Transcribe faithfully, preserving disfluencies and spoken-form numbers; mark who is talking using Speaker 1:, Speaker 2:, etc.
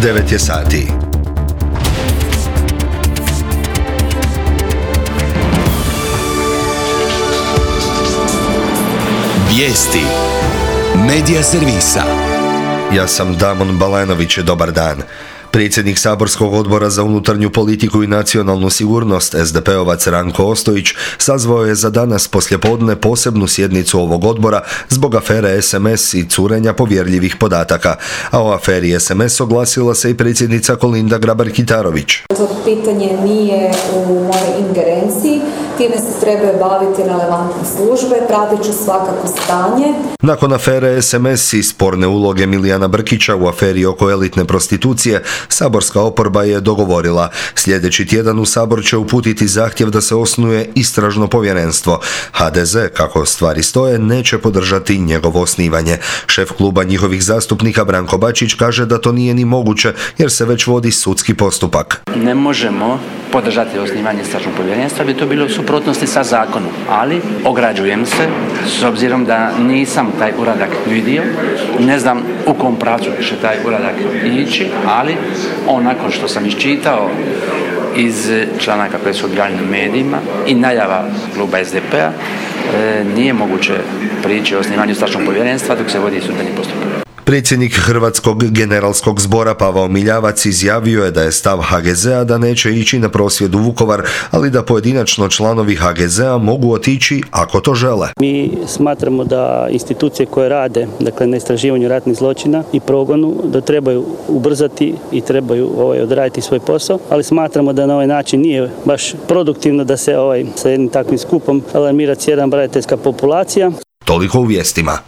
Speaker 1: devet je sati.
Speaker 2: Vijesti Medija servisa.
Speaker 1: Ja sam Damon Balanović, dobar dan. Predsjednik saborskog odbora za unutarnju politiku i nacionalnu sigurnost, es de pe-ovac Ranko Ostojić, sazvao je za danas poslijepodne posebnu sjednicu ovog odbora zbog afere es em es i curenja povjerljivih podataka. A o aferi es em es oglasila se i predsjednica Kolinda Grabar-Kitarović.
Speaker 3: To pitanje nije u mojoj ingerenciji, time se trebaju baviti relevantne službe, pratit ću svakako stanje.
Speaker 1: Nakon afere es em es i sporne uloge Milijana Brkića u aferi oko elitne prostitucije, saborska oporba je dogovorila. Sljedeći tjedan u Sabor će uputiti zahtjev da se osnuje istražno povjerenstvo. ha de ze, kako stvari stoje, neće podržati njegovo osnivanje. Šef kluba njihovih zastupnika Branko Bačić kaže da to nije ni moguće jer se već vodi sudski postupak.
Speaker 4: Ne možemo podržati osnivanje istražnog povjerenstva, bi to bilo u suprotnosti sa zakonom, ali ograđujem se s obzirom da nisam taj uradak vidio, ne znam u kom pravcu će taj uradak ići, ali onako što sam iščitao iz članaka koje su objavljeni u medijima i najava kluba es de pe-a, e, nije moguće prići o osnivanju istražnog povjerenstva dok se vodi sudbeni postupak.
Speaker 1: Predsjednik Hrvatskog generalskog zbora Pavao Miljavac izjavio je da je stav ha ge ze-a da neće ići na prosvjed u Vukovar, ali da pojedinačno članovi ha ge ze-a mogu otići ako to žele.
Speaker 5: Mi smatramo da institucije koje rade, dakle na istraživanju ratnih zločina i progonu, da trebaju ubrzati i trebaju ovaj, odraditi svoj posao, ali smatramo da na ovaj način nije baš produktivno da se ovaj, sa jednim takvim skupom alarmira cijela braniteljska populacija.
Speaker 1: Toliko u vijestima.